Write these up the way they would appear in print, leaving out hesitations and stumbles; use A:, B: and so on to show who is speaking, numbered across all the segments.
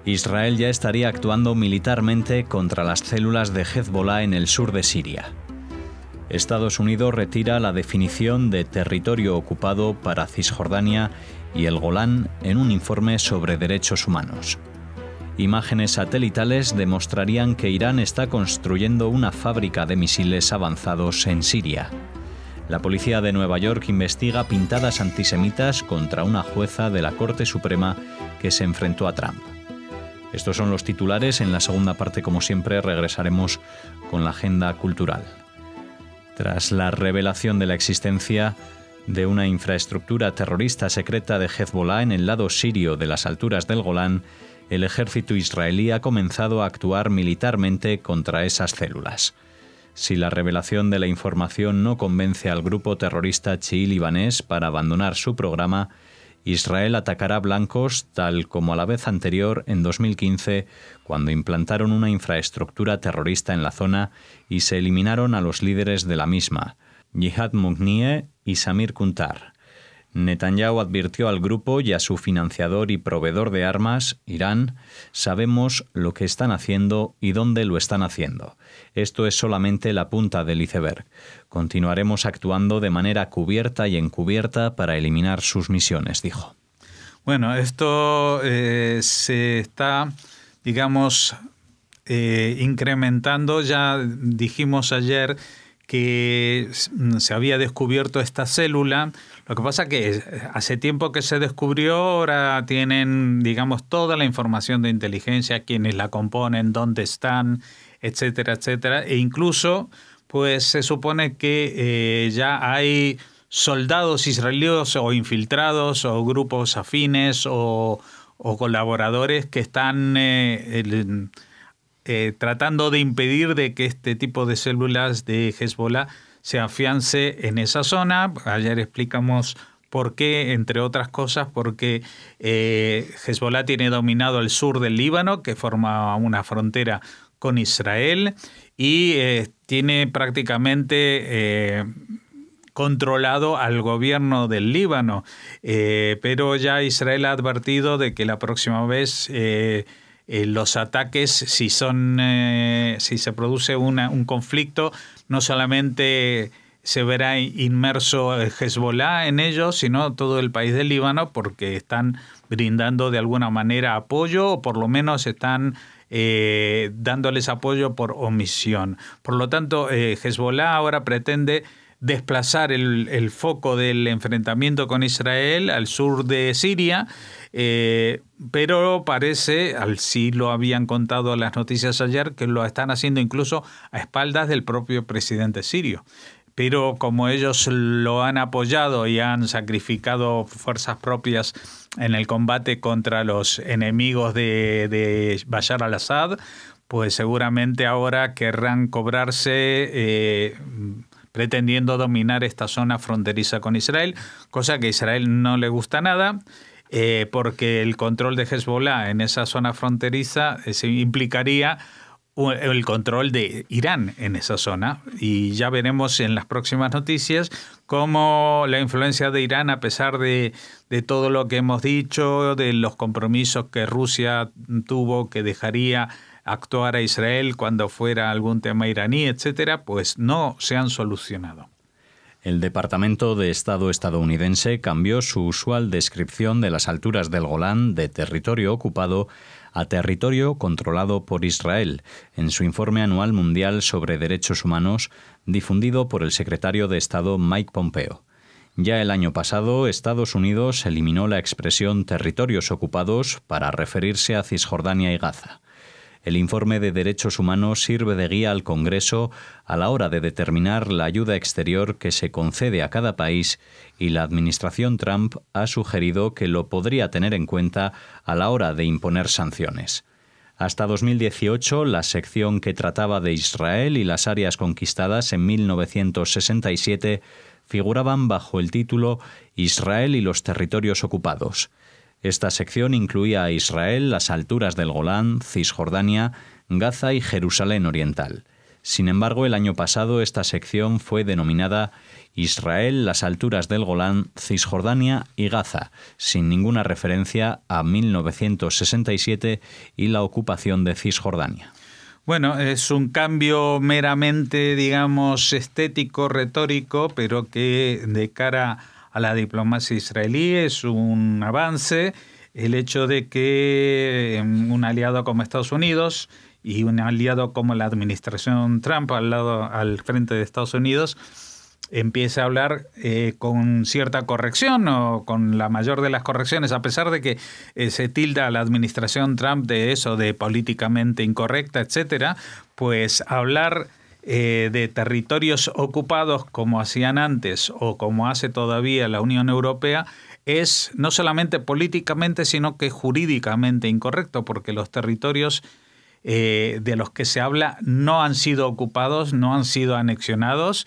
A: Israel ya estaría actuando militarmente contra las células de Hezbollah en el sur de Siria. Estados Unidos retira la definición de territorio ocupado para Cisjordania y el Golán en un informe sobre derechos humanos. Imágenes satelitales demostrarían que Irán está construyendo una fábrica de misiles avanzados en Siria. La policía de Nueva York investiga pintadas antisemitas contra una jueza de la Corte Suprema que se enfrentó a Trump. Estos son los titulares. En la segunda parte, como siempre, regresaremos con la agenda cultural. Tras la revelación de la existencia de una infraestructura terrorista secreta de Hezbollah en el lado sirio de las alturas del Golán, el ejército israelí ha comenzado a actuar militarmente contra esas células. Si la revelación de la información no convence al grupo terrorista chií libanés para abandonar su programa, Israel atacará blancos tal como a la vez anterior en 2015, cuando implantaron una infraestructura terrorista en la zona y se eliminaron a los líderes de la misma, Jihad Mugnieh y Samir Kuntar. Netanyahu advirtió al grupo y a su financiador y proveedor de armas, Irán: sabemos lo que están haciendo y dónde lo están haciendo. Esto es solamente la punta del iceberg. Continuaremos actuando de manera cubierta y encubierta para eliminar sus misiones, dijo.
B: Bueno, esto se está, incrementando. Ya dijimos ayer que se había descubierto esta célula. Lo que pasa es que hace tiempo que se descubrió, ahora tienen, toda la información de inteligencia, quiénes la componen, dónde están, etcétera, etcétera. E incluso, pues se supone que ya hay soldados israelíes o infiltrados o grupos afines o colaboradores que están tratando de impedir de que este tipo de células de Hezbollah se afiance en esa zona. Ayer explicamos por qué, entre otras cosas, porque Hezbollah tiene dominado el sur del Líbano, que forma una frontera con Israel, y tiene prácticamente controlado al gobierno del Líbano. Pero ya Israel ha advertido de que la próxima vez los ataques, si se produce un conflicto, no solamente se verá inmerso Hezbollah en ello, sino todo el país del Líbano, porque están brindando de alguna manera apoyo, o por lo menos están dándoles apoyo por omisión. Por lo tanto, Hezbollah ahora pretende desplazar el foco del enfrentamiento con Israel al sur de Siria, pero parece, así lo habían contado las noticias ayer, que lo están haciendo incluso a espaldas del propio presidente sirio. Pero como ellos lo han apoyado y han sacrificado fuerzas propias en el combate contra los enemigos de Bashar al-Assad, pues seguramente ahora querrán cobrarse pretendiendo dominar esta zona fronteriza con Israel, cosa que a Israel no le gusta nada, porque el control de Hezbollah en esa zona fronteriza implicaría el control de Irán en esa zona, y ya veremos en las próximas noticias cómo la influencia de Irán, a pesar de todo lo que hemos dicho, de los compromisos que Rusia tuvo, que dejaría actuar a Israel cuando fuera algún tema iraní, etcétera, pues no se han solucionado.
A: El Departamento de Estado estadounidense cambió su usual descripción de las alturas del Golán de territorio ocupado a territorio controlado por Israel en su informe anual mundial sobre derechos humanos, difundido por el secretario de Estado Mike Pompeo. Ya el año pasado, Estados Unidos eliminó la expresión territorios ocupados para referirse a Cisjordania y Gaza. El informe de derechos humanos sirve de guía al Congreso a la hora de determinar la ayuda exterior que se concede a cada país, y la administración Trump ha sugerido que lo podría tener en cuenta a la hora de imponer sanciones. Hasta 2018, la sección que trataba de Israel y las áreas conquistadas en 1967 figuraban bajo el título Israel y los territorios ocupados. Esta sección incluía a Israel, las alturas del Golán, Cisjordania, Gaza y Jerusalén Oriental. Sin embargo, el año pasado esta sección fue denominada Israel, las alturas del Golán, Cisjordania y Gaza, sin ninguna referencia a 1967 y la ocupación de Cisjordania.
B: Bueno, es un cambio meramente, digamos, estético, retórico, pero que de cara a la diplomacia israelí es un avance. El hecho de que un aliado como Estados Unidos y un aliado como la administración Trump al frente de Estados Unidos empiece a hablar con cierta corrección o con la mayor de las correcciones, a pesar de que se tilda a la administración Trump de eso, de políticamente incorrecta, etcétera, pues hablar de territorios ocupados como hacían antes o como hace todavía la Unión Europea es no solamente políticamente, sino que jurídicamente incorrecto, porque los territorios de los que se habla no han sido ocupados, no han sido anexionados,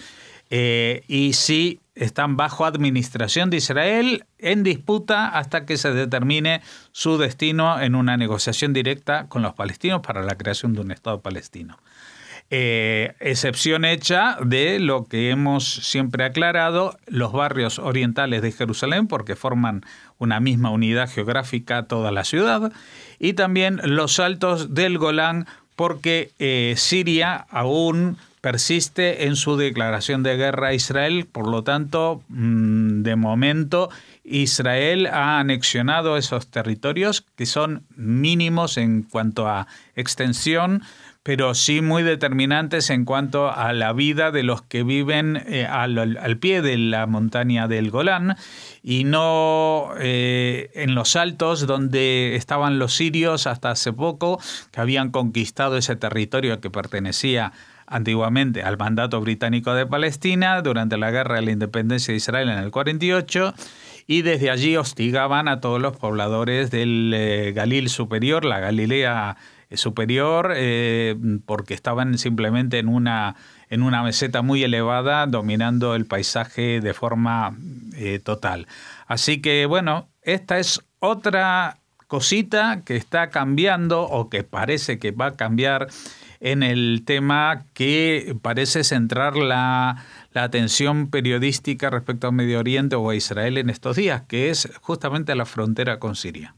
B: y sí están bajo administración de Israel en disputa hasta que se determine su destino en una negociación directa con los palestinos para la creación de un Estado palestino. Excepción hecha de lo que hemos siempre aclarado, los barrios orientales de Jerusalén, porque forman una misma unidad geográfica toda la ciudad, y también los altos del Golán, porque Siria aún persiste en su declaración de guerra a Israel. Por lo tanto, de momento, Israel ha anexionado esos territorios que son mínimos en cuanto a extensión, pero sí muy determinantes en cuanto a la vida de los que viven al pie de la montaña del Golán y no en los altos donde estaban los sirios hasta hace poco, que habían conquistado ese territorio que pertenecía antiguamente al mandato británico de Palestina durante la guerra de la independencia de Israel en el 48, y desde allí hostigaban a todos los pobladores del Galil superior, la Galilea superior, porque estaban simplemente en una meseta muy elevada dominando el paisaje de forma total. Así que bueno, esta es otra cosita que está cambiando o que parece que va a cambiar en el tema que parece centrar la atención periodística respecto a Medio Oriente o a Israel en estos días, que es justamente la frontera con Siria.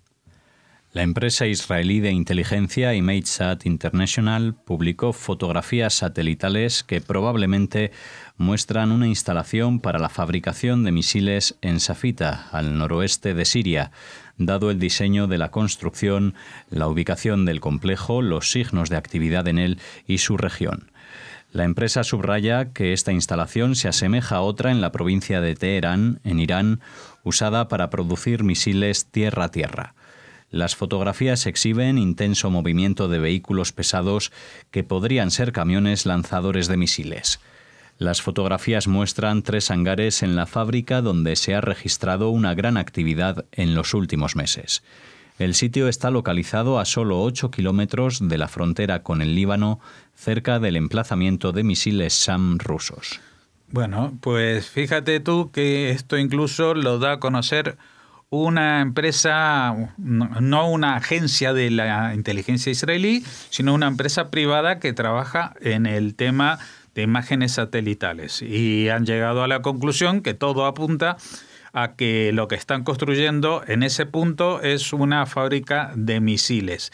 A: La empresa israelí de inteligencia ImageSat International publicó fotografías satelitales que probablemente muestran una instalación para la fabricación de misiles en Safita, al noroeste de Siria, dado el diseño de la construcción, la ubicación del complejo, los signos de actividad en él y su región. La empresa subraya que esta instalación se asemeja a otra en la provincia de Teherán, en Irán, usada para producir misiles tierra-tierra. Las fotografías exhiben intenso movimiento de vehículos pesados que podrían ser camiones lanzadores de misiles. Las fotografías muestran 3 hangares en la fábrica donde se ha registrado una gran actividad en los últimos meses. El sitio está localizado a solo 8 kilómetros de la frontera con el Líbano, cerca del emplazamiento de misiles SAM rusos.
B: Bueno, pues fíjate tú que esto incluso lo da a conocer una empresa, no una agencia de la inteligencia israelí, sino una empresa privada que trabaja en el tema de imágenes satelitales. Y han llegado a la conclusión que todo apunta a que lo que están construyendo en ese punto es una fábrica de misiles.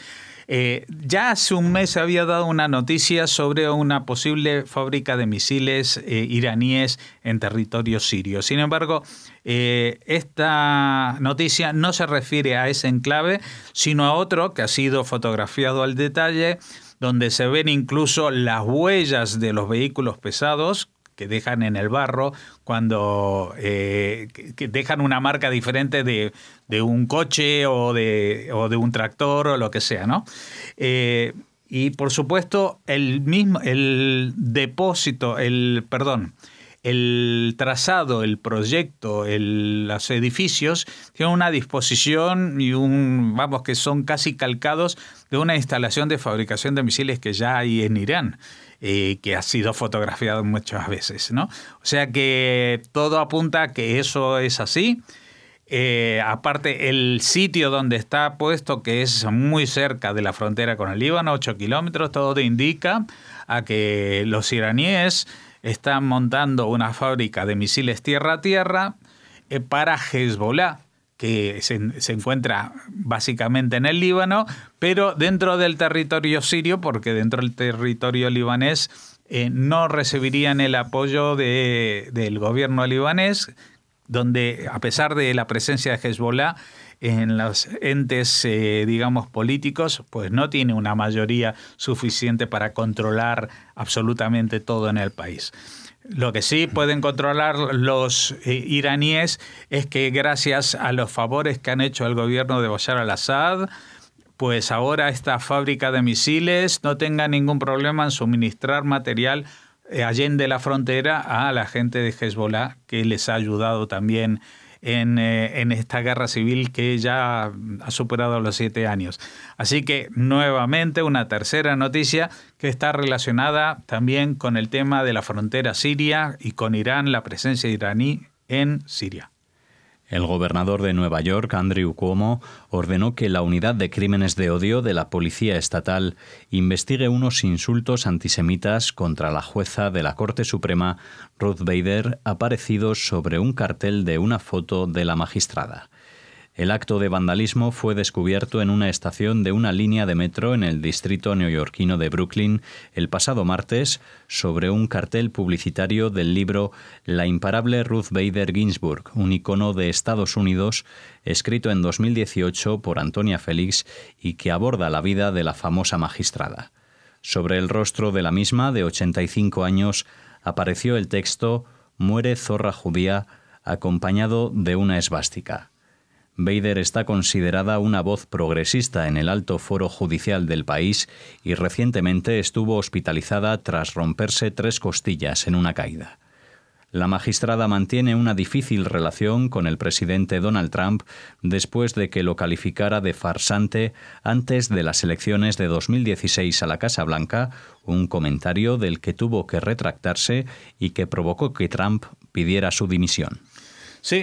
B: Ya hace un mes se había dado una noticia sobre una posible fábrica de misiles iraníes en territorio sirio. Sin embargo, esta noticia no se refiere a ese enclave, sino a otro que ha sido fotografiado al detalle, donde se ven incluso las huellas de los vehículos pesados que dejan en el barro cuando que dejan una marca diferente de un coche o de un tractor o lo que sea, ¿no? Y por supuesto el trazado, el proyecto, los edificios tienen una disposición y que son casi calcados de una instalación de fabricación de misiles que ya hay en Irán. Que ha sido fotografiado muchas veces, ¿no? O sea que todo apunta a que eso es así. aparte, el sitio donde está puesto, que es muy cerca de la frontera con el Líbano, 8 kilómetros, todo indica a que los iraníes están montando una fábrica de misiles tierra-tierra para Hezbollah, que se encuentra básicamente en el Líbano, pero dentro del territorio sirio, porque dentro del territorio libanés no recibirían el apoyo del gobierno libanés, donde a pesar de la presencia de Hezbollah en los entes, digamos, políticos, pues no tiene una mayoría suficiente para controlar absolutamente todo en el país. Lo que sí pueden controlar los iraníes es que gracias a los favores que han hecho al gobierno de Bashar al-Assad, pues ahora esta fábrica de misiles no tenga ningún problema en suministrar material allende la frontera a la gente de Hezbollah, que les ha ayudado también en esta guerra civil que ya ha superado los 7 años. Así que nuevamente una tercera noticia que está relacionada también con el tema de la frontera siria y con Irán, la presencia iraní en Siria.
A: El gobernador de Nueva York, Andrew Cuomo, ordenó que la unidad de crímenes de odio de la Policía Estatal investigue unos insultos antisemitas contra la jueza de la Corte Suprema, Ruth Bader, aparecidos sobre un cartel de una foto de la magistrada. El acto de vandalismo fue descubierto en una estación de una línea de metro en el distrito neoyorquino de Brooklyn el pasado martes sobre un cartel publicitario del libro La imparable Ruth Bader Ginsburg, un icono de Estados Unidos, escrito en 2018 por Antonia Félix y que aborda la vida de la famosa magistrada. Sobre el rostro de la misma, de 85 años, apareció el texto «Muere zorra judía», acompañado de una esvástica. Bader está considerada una voz progresista en el alto foro judicial del país y recientemente estuvo hospitalizada tras romperse 3 costillas en una caída. La magistrada mantiene una difícil relación con el presidente Donald Trump después de que lo calificara de farsante antes de las elecciones de 2016 a la Casa Blanca, un comentario del que tuvo que retractarse y que provocó que Trump pidiera su dimisión.
B: Sí,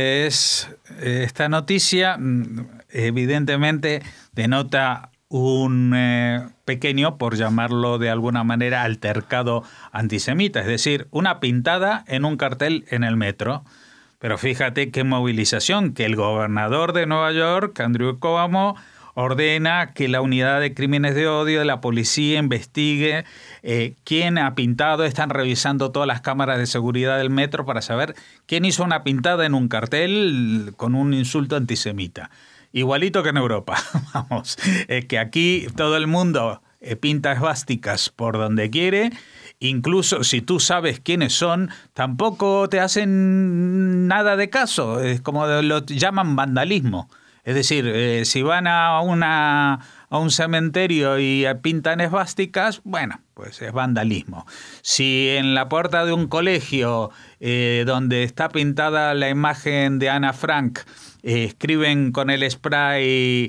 B: esta noticia evidentemente denota un pequeño, por llamarlo de alguna manera, altercado antisemita, es decir, una pintada en un cartel en el metro. Pero fíjate qué movilización, que el gobernador de Nueva York, Andrew Cuomo, ordena que la unidad de crímenes de odio de la policía investigue quién ha pintado. Están revisando todas las cámaras de seguridad del metro para saber quién hizo una pintada en un cartel con un insulto antisemita. Igualito que en Europa. Vamos, que aquí todo el mundo pinta esvásticas por donde quiere. Incluso si tú sabes quiénes son, tampoco te hacen nada de caso. Es como lo llaman vandalismo. Es decir, si van a un cementerio y pintan esvásticas, bueno, pues es vandalismo. Si en la puerta de un colegio donde está pintada la imagen de Ana Frank escriben con el spray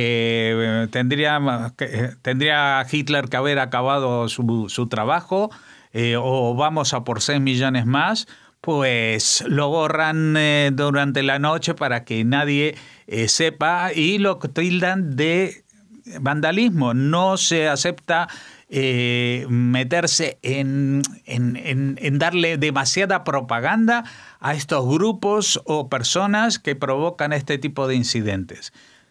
B: tendría Hitler que haber acabado su trabajo o vamos a por 6 millones más, pues lo borran durante la noche para que nadie sepa y lo tildan de vandalismo. No se acepta meterse en darle demasiada propaganda a estos grupos o personas que provocan este tipo de incidentes.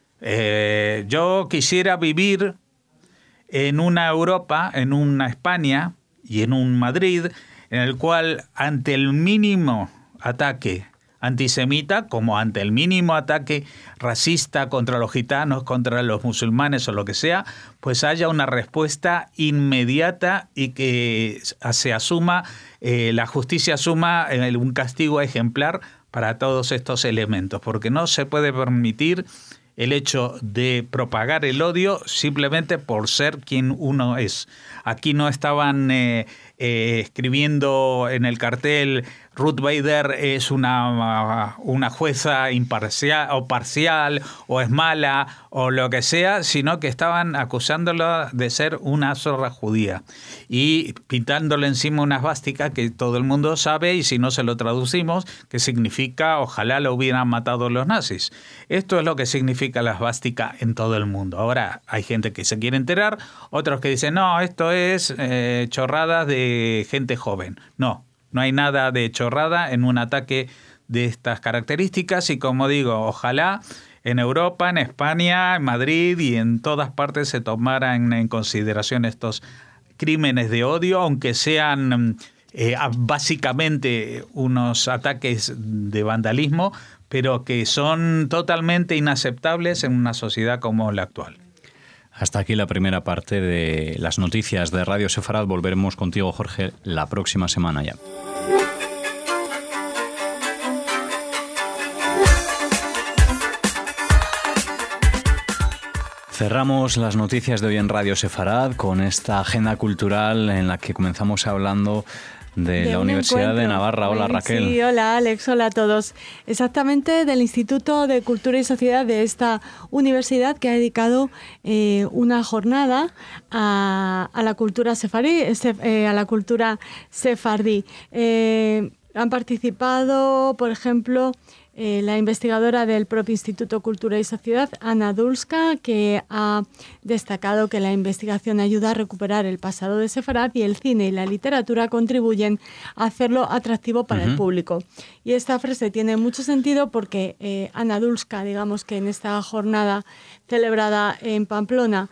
B: Yo quisiera vivir en una Europa, en una España y en un Madrid en el cual ante el mínimo ataque antisemita, como ante el mínimo ataque racista contra los gitanos, contra los musulmanes o lo que sea, pues haya una respuesta inmediata y que se asuma, la justicia asuma un castigo ejemplar para todos estos elementos, porque no se puede permitir el hecho de propagar el odio simplemente por ser quien uno es. Aquí no estaban escribiendo en el cartel Ruth Bader es una jueza imparcial o parcial o es mala o lo que sea, sino que estaban acusándola de ser una zorra judía y pintándole encima una esvástica que todo el mundo sabe, y si no se lo traducimos, que significa ojalá lo hubieran matado los nazis. Esto es lo que significa la esvástica en todo el mundo. Ahora hay gente que se quiere enterar, otros que dicen no, esto es chorradas de gente joven. No hay nada de chorrada en un ataque de estas características, y como digo, ojalá en Europa, en España, en Madrid y en todas partes se tomaran en consideración estos crímenes de odio, aunque sean básicamente unos ataques de vandalismo, pero que son totalmente inaceptables en una sociedad como la actual.
A: Hasta aquí la primera parte de las noticias de Radio Sefarad. Volveremos contigo, Jorge, la próxima semana ya. Cerramos las noticias de hoy en Radio Sefarad con esta agenda cultural en la que comenzamos hablando de la Universidad de Navarra. Hola, Raquel.
C: Sí, hola, Alex, hola a todos. Exactamente, del Instituto de Cultura y Sociedad de esta universidad, que ha dedicado una jornada a la cultura sefardí, a la cultura sefardí. Han participado, por ejemplo, la investigadora del propio Instituto Cultura y Sociedad, Anna Dulska, que ha destacado que la investigación ayuda a recuperar el pasado de Sefarad, y el cine y la literatura contribuyen a hacerlo atractivo para el público. Y esta frase tiene mucho sentido porque Anna Dulska, digamos que en esta jornada celebrada en Pamplona,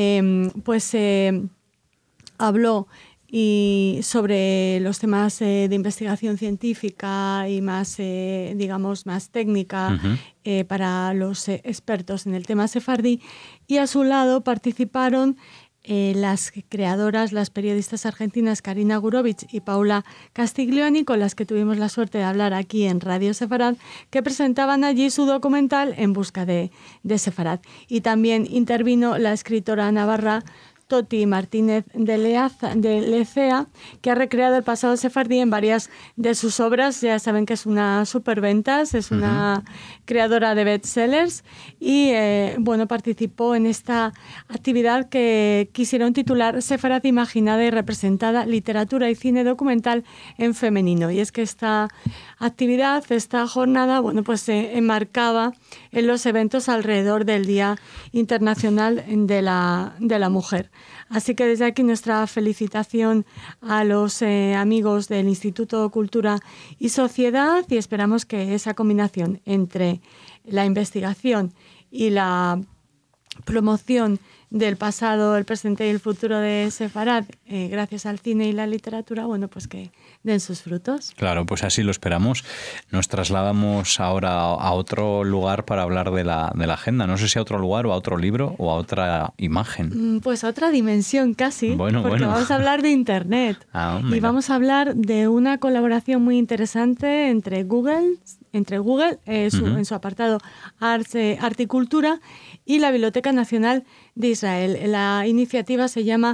C: habló y sobre los temas de investigación científica y más, más técnica para los expertos en el tema sefardí. Y a su lado participaron las creadoras, las periodistas argentinas Karina Gurovich y Paula Castiglioni, con las que tuvimos la suerte de hablar aquí en Radio Sefarad, que presentaban allí su documental En busca de Sefarad. Y también intervino la escritora navarra Toti Martínez de Lecea, que ha recreado el pasado sefardí en varias de sus obras. Ya saben que es una superventas, es una creadora de bestsellers y participó en esta actividad que quisieron titular Sefarad imaginada y representada, literatura y cine documental en femenino. Y es que esta actividad, esta jornada, se enmarcaba en los eventos alrededor del Día Internacional de la Mujer. Así que desde aquí nuestra felicitación a los amigos del Instituto Cultura y Sociedad, y esperamos que esa combinación entre la investigación y la promoción del pasado, el presente y el futuro de Sefarad, gracias al cine y la literatura, que den sus frutos.
A: Claro, pues así lo esperamos. Nos trasladamos ahora a otro lugar para hablar de la agenda. No sé si a otro lugar o a otro libro o a otra imagen.
C: Pues a otra dimensión casi, porque vamos a hablar de Internet. Y vamos a hablar de una colaboración muy interesante entre Google en su apartado Arte y Cultura, y la Biblioteca Nacional de Israel. La iniciativa se llama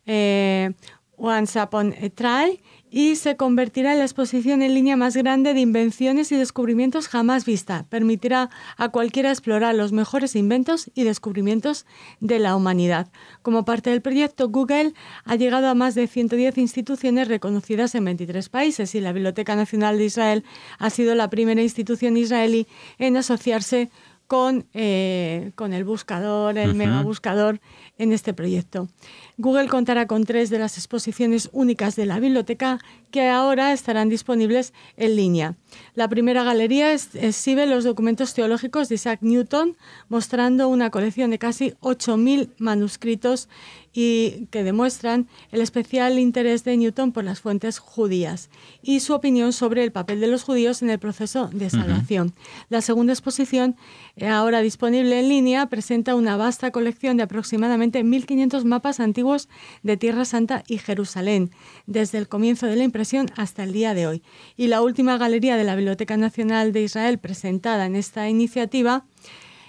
C: Once Upon a Try y se convertirá en la exposición en línea más grande de invenciones y descubrimientos jamás vista. Permitirá a cualquiera explorar los mejores inventos y descubrimientos de la humanidad. Como parte del proyecto, Google ha llegado a más de 110 instituciones reconocidas en 23 países, y la Biblioteca Nacional de Israel ha sido la primera institución israelí en asociarse con el buscador, el megabuscador en este proyecto. Google contará con 3 de las exposiciones únicas de la biblioteca, que ahora estarán disponibles en línea. La primera galería exhibe los documentos teológicos de Isaac Newton, mostrando una colección de casi 8.000 manuscritos y que demuestran el especial interés de Newton por las fuentes judías y su opinión sobre el papel de los judíos en el proceso de salvación. La segunda exposición, ahora disponible en línea, presenta una vasta colección de aproximadamente 1.500 mapas antiguos de Tierra Santa y Jerusalén, desde el comienzo de la impresión hasta el día de hoy. Y la última galería de la Biblioteca Nacional de Israel presentada en esta iniciativa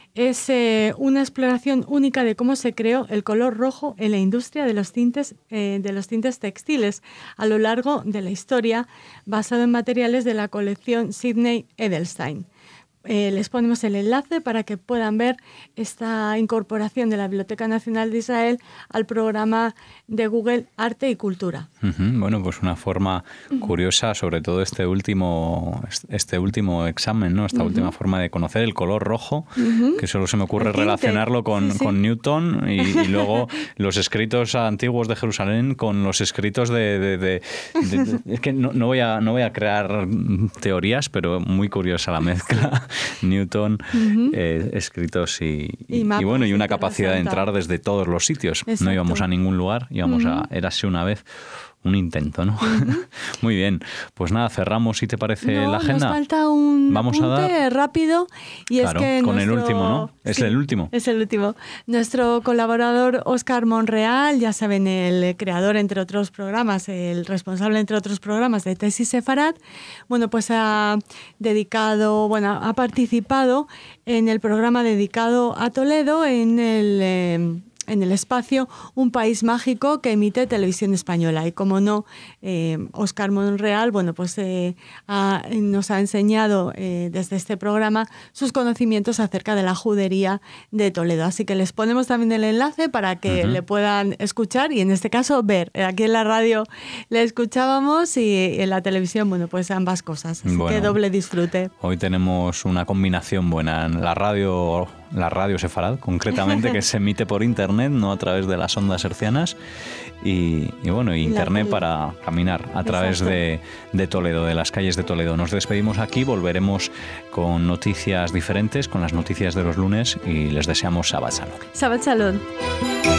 C: es una exploración única de cómo se creó el color rojo en la industria de los tintes textiles a lo largo de la historia, basado en materiales de la colección Sidney Edelstein. Les ponemos el enlace para que puedan ver esta incorporación de la Biblioteca Nacional de Israel al programa de Google Arte y Cultura.
A: Bueno, pues una forma curiosa, sobre todo este último examen, ¿no? Esta última forma de conocer el color rojo, que solo se me ocurre relacionarlo con Newton y luego los escritos antiguos de Jerusalén con los escritos de es que no voy a crear teorías, pero muy curiosa la mezcla. Newton, escritos y bueno, y una capacidad de entrar desde todos los sitios. Exacto. No íbamos a ningún lugar, íbamos a Érase una vez. Un intento, ¿no? Muy bien. Pues nada, cerramos, si te parece, la agenda.
C: Nos falta un apunte rápido. Y
A: claro,
C: es que
A: con el último, ¿no? ¿Es el último?
C: Es el último. Nuestro colaborador Óscar Monreal, ya saben, el creador, entre otros programas, el responsable, entre otros programas, de Tesis Sefarad, bueno, pues ha participado en el programa dedicado a Toledo en el espacio Un País Mágico que emite Televisión Española. Y como no, Óscar Monreal, bueno, pues nos ha enseñado desde este programa sus conocimientos acerca de la judería de Toledo. Así que les ponemos también el enlace para que le puedan escuchar y en este caso ver. Aquí en la radio le escuchábamos y en la televisión, bueno, pues ambas cosas. Así que doble disfrute.
A: Hoy tenemos una combinación buena en la radio Sefarad, concretamente, que se emite por internet, no a través de las ondas hercianas, y bueno, internet para caminar a través de Toledo, de las calles de Toledo. Nos despedimos aquí, volveremos con noticias diferentes, con las noticias de los lunes, y les deseamos Shabbat Shalom.
C: Shabbat Shalom.